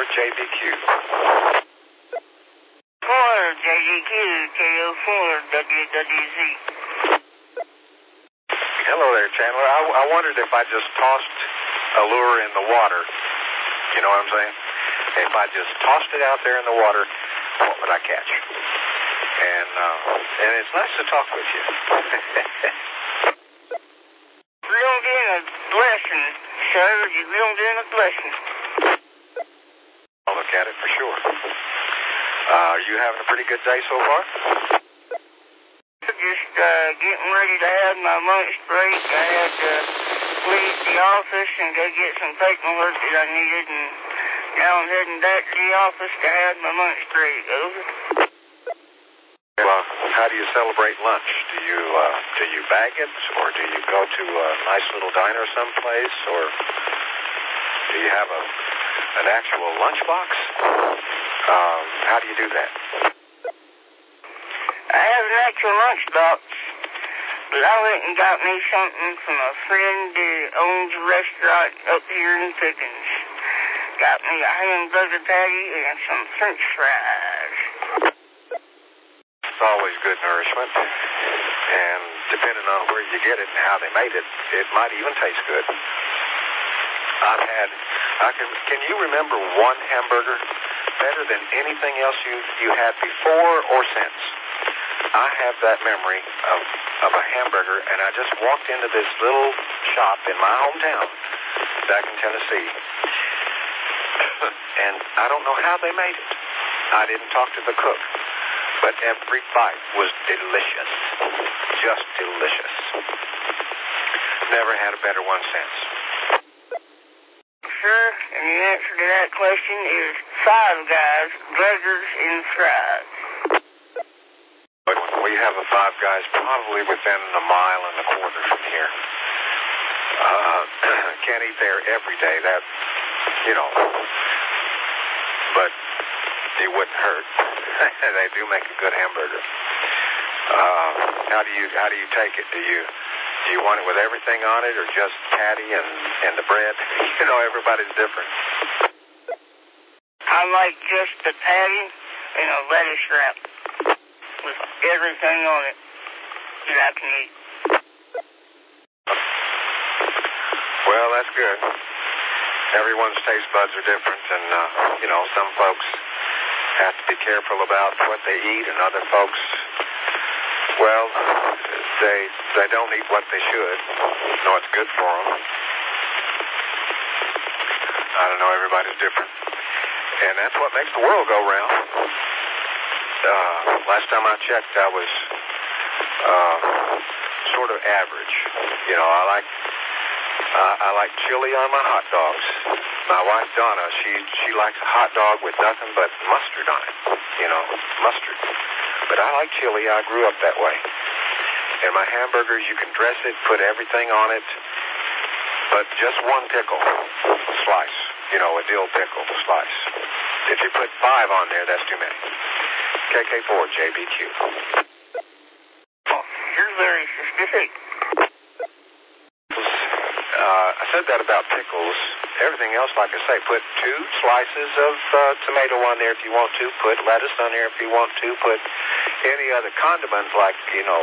JBQ. 4 JDQ, KO4 WWZ. Hello there, Chandler. I wondered if I just tossed a lure in the water, you know what I'm saying? If I just tossed it out there in the water, what would I catch? And it's nice to talk with you. We don't get a blessing, sir. We don't get a blessing. I'll look at it for sure. Are you having a pretty good day so far? Just getting ready to have my lunch break. I had to leave the office and go get some paperwork that I needed, and now I'm heading back to the office to have my lunch break. Over. Well, how do you celebrate lunch? Do you bag it, or do you go to a nice little diner someplace, or do you have an actual lunchbox? How do you do that? I have an actual lunchbox, but I went and got me something from a friend that owns a restaurant up here in Pickens. Got me a hamburger patty and some french fries. It's always good nourishment, and depending on where you get it and how they made it, it might even taste good. Can you remember one hamburger better than anything else you had before or since? I have that memory of a hamburger, and I just walked into this little shop in my hometown back in Tennessee, and I don't know how they made it. I didn't talk to the cook, but every bite was delicious, just delicious. Never had a better one since. Sir, and the answer to that question is Five Guys, burgers and fries. We have a Five Guys probably within a mile and a quarter from here. Can't eat there every day, that, but it wouldn't hurt. They do make a good hamburger. How do you take it? Do you want it with everything on it, or just patty and the bread? Everybody's different. I like just the patty and a lettuce wrap with everything on it that I can eat. Well, that's good. Everyone's taste buds are different, and, some folks have to be careful about what they eat, and other folks, well, they don't eat what they should. Know it's good for them. I don't know, everybody's different. And that's what makes the world go round. Last time I checked, I was sort of average. I like chili on my hot dogs. My wife Donna, she likes a hot dog with nothing but mustard on it. Mustard. But I like chili. I grew up that way. And my hamburgers, you can dress it, put everything on it, but just one pickle slice. A dill pickle slice. If you put 5 on there, that's too many. KK4 JBQ. Oh, you're very specific. I said that about pickles. Everything else, like I say, put 2 slices of tomato on there if you want to. Put lettuce on there if you want to. Put any other condiments like,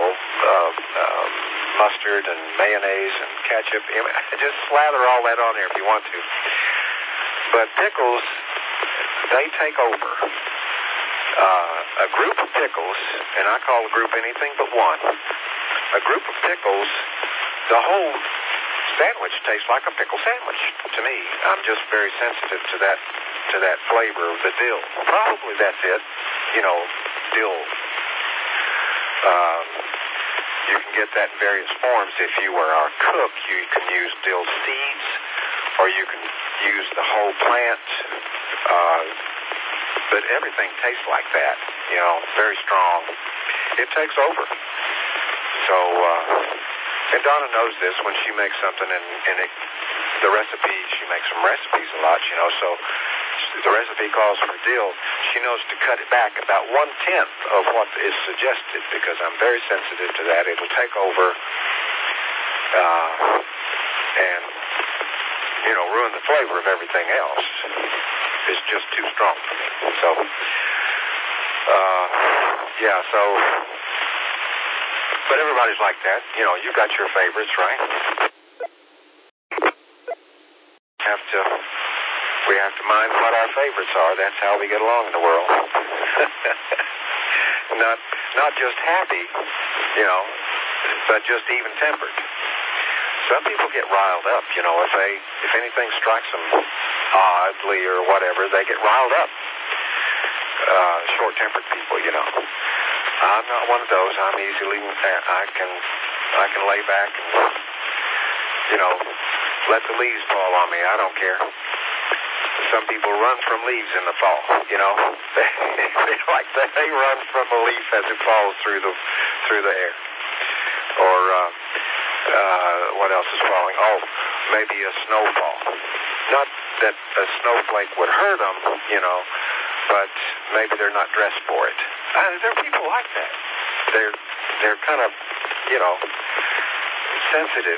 mustard and mayonnaise and ketchup. Just slather all that on there if you want to. But pickles, they take over. A group of pickles, and I call a group anything but one. A group of pickles, the whole sandwich tastes like a pickle sandwich to me. I'm just very sensitive to that flavor of the dill. Probably that's it. Dill. You can get that in various forms. If you were our cook, you can use dill seeds, or you can use the whole plant. But everything tastes like that. Very strong. It takes over. So, and Donna knows this when she makes something, and the recipe, she makes some recipes a lot, so the recipe calls for dill. She knows to cut it back about 1/10 of what is suggested, because I'm very sensitive to that. It'll take over and, ruin the flavor of everything else. is just too strong for me. So, but everybody's like that. You know, you got your favorites, right? We have to mind what our favorites are. That's how we get along in the world. Not just happy, you know, but just even-tempered. Some people get riled up, you know, if anything strikes them oddly or whatever, they get riled up. Short-tempered people, you know. I'm not one of those. I'm easily, I can lay back and, you know, let the leaves fall on me. I don't care. Some people run from leaves in the fall, you know. They run from a leaf as it falls through the air. Or what else is falling? Oh, maybe a snowfall. Not that a snowflake would hurt them, you know, but maybe they're not dressed for it. There are people like that. They're kind of, you know, sensitive.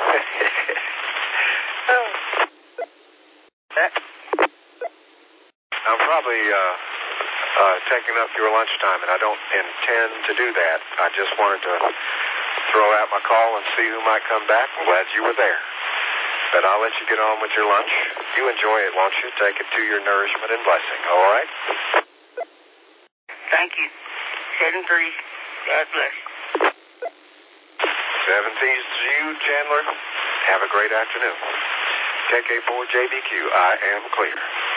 I'm probably taking up your lunchtime, and I don't intend to do that. I just wanted to throw out my call and see who might come back. I'm glad you were there. But I'll let you get on with your lunch. You enjoy it, won't you? Take it to your nourishment and blessing, all right? Thank you. 7-3. God bless. 7-3 to you, Chandler. Have a great afternoon. KK4JBQ, I am clear.